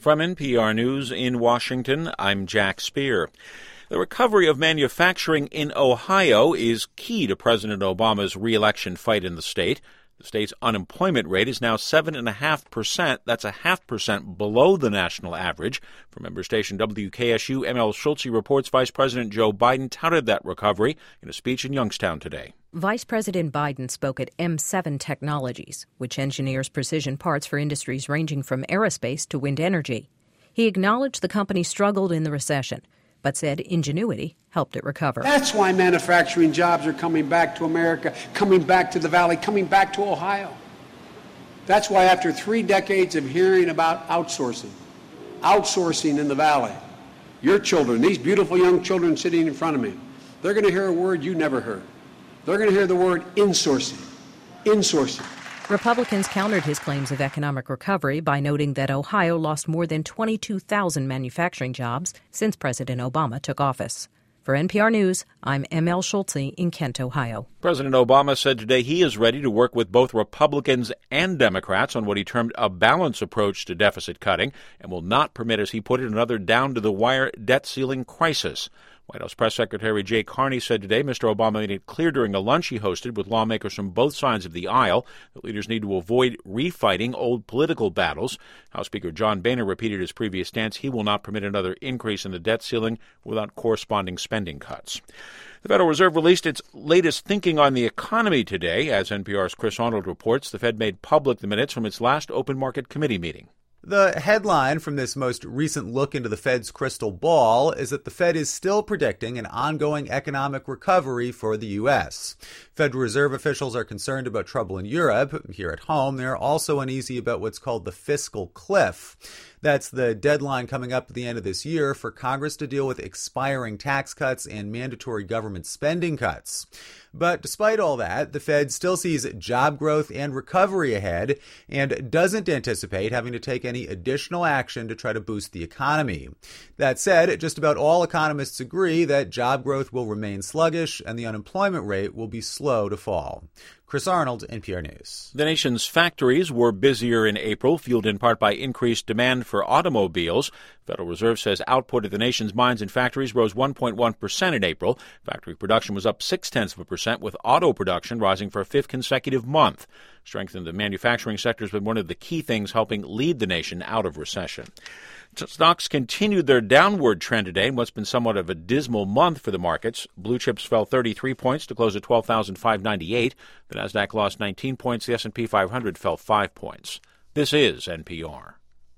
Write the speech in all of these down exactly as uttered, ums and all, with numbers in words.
From N P R News in Washington, I'm Jack Speer. The recovery of manufacturing in Ohio is key to President Obama's re-election fight in the state. The state's unemployment rate is now seven point five percent. That's a half percent below the national average. From member station W K S U, M L Schultze reports Vice President Joe Biden touted that recovery in a speech in Youngstown today. Vice President Biden spoke at M seven Technologies, which engineers precision parts for industries ranging from aerospace to wind energy. He acknowledged the company struggled in the recession, but said ingenuity helped it recover. That's why manufacturing jobs are coming back to America, coming back to the Valley, coming back to Ohio. That's why after three decades of hearing about outsourcing, outsourcing in the Valley, your children, these beautiful young children sitting in front of me, they're going to hear a word you never heard. They're going to hear the word insourcing, insourcing. Republicans countered his claims of economic recovery by noting that Ohio lost more than twenty-two thousand manufacturing jobs since President Obama took office. For N P R News, I'm M L Schultze in Kent, Ohio. President Obama said today he is ready to work with both Republicans and Democrats on what he termed a balanced approach to deficit cutting and will not permit, as he put it, another down-to-the-wire debt ceiling crisis. White House Press Secretary Jay Carney said today Mister Obama made it clear during a lunch he hosted with lawmakers from both sides of the aisle that leaders need to avoid refighting old political battles. House Speaker John Boehner repeated his previous stance. He will not permit another increase in the debt ceiling without corresponding spending cuts. The Federal Reserve released its latest thinking on the economy today. As N P R's Chris Arnold reports, the Fed made public the minutes from its last open market committee meeting. The headline from this most recent look into the Fed's crystal ball is that the Fed is still predicting an ongoing economic recovery for the U S. Federal Reserve officials are concerned about trouble in Europe. Here at home, they're also uneasy about what's called the fiscal cliff. That's the deadline coming up at the end of this year for Congress to deal with expiring tax cuts and mandatory government spending cuts. But despite all that, the Fed still sees job growth and recovery ahead and doesn't anticipate having to take any additional action to try to boost the economy. That said, just about all economists agree that job growth will remain sluggish and the unemployment rate will be slow to fall. Chris Arnold, N P R News. The nation's factories were busier in April, fueled in part by increased demand for automobiles. Federal Reserve says output at the nation's mines and factories rose one point one percent in April. Factory production was up six-tenths of a percent, with auto production rising for a fifth consecutive month. Strength in the manufacturing sector has been one of the key things helping lead the nation out of recession. Stocks continued their downward trend today in what's been somewhat of a dismal month for the markets. Blue chips fell thirty-three points to close at twelve thousand five hundred ninety-eight. The Nasdaq lost nineteen points. The S and P five hundred fell five points. This is N P R.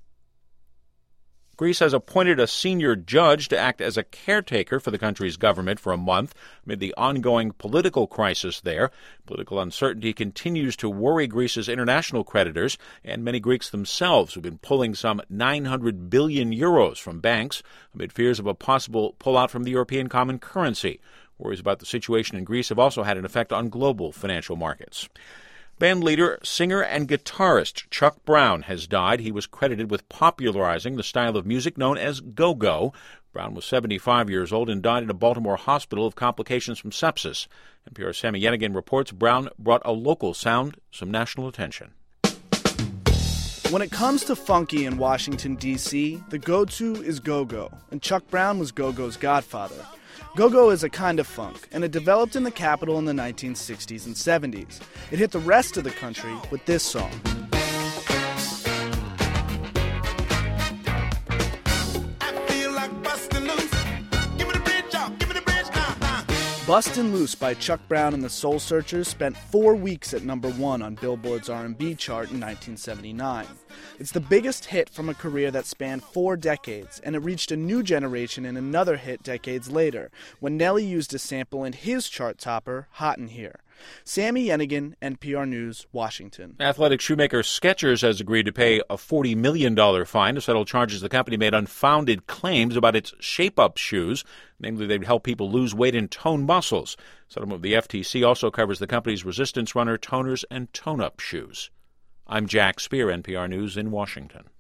Greece has appointed a senior judge to act as a caretaker for the country's government for a month amid the ongoing political crisis there. Political uncertainty continues to worry Greece's international creditors and many Greeks themselves, who've been pulling some nine hundred billion euros from banks amid fears of a possible pullout from the European common currency. Worries about the situation in Greece have also had an effect on global financial markets. Band leader, singer, and guitarist Chuck Brown has died. He was credited with popularizing the style of music known as go-go. Brown was seventy-five years old and died in a Baltimore hospital of complications from sepsis. N P R's Sammy Yenigan reports Brown brought a local sound some national attention. When it comes to funky in Washington, D C, the go-to is go-go, and Chuck Brown was go-go's godfather. Go-go is a kind of funk, and it developed in the capital in the nineteen sixties and seventies. It hit the rest of the country with this song. Bustin' Loose by Chuck Brown and the Soul Searchers spent four weeks at number one on Billboard's R and B chart in nineteen seventy-nine. It's the biggest hit from a career that spanned four decades, and it reached a new generation in another hit decades later, when Nelly used a sample in his chart topper, Hot in Here. Sammy Yenigan, N P R News, Washington. Athletic shoemaker Skechers has agreed to pay a forty million dollars fine to settle charges the company made unfounded claims about its Shape-Up shoes. Namely, they'd help people lose weight and tone muscles. Settlement of the F T C also covers the company's Resistance Runner toners and tone-up shoes. I'm Jack Speer, N P R News in Washington.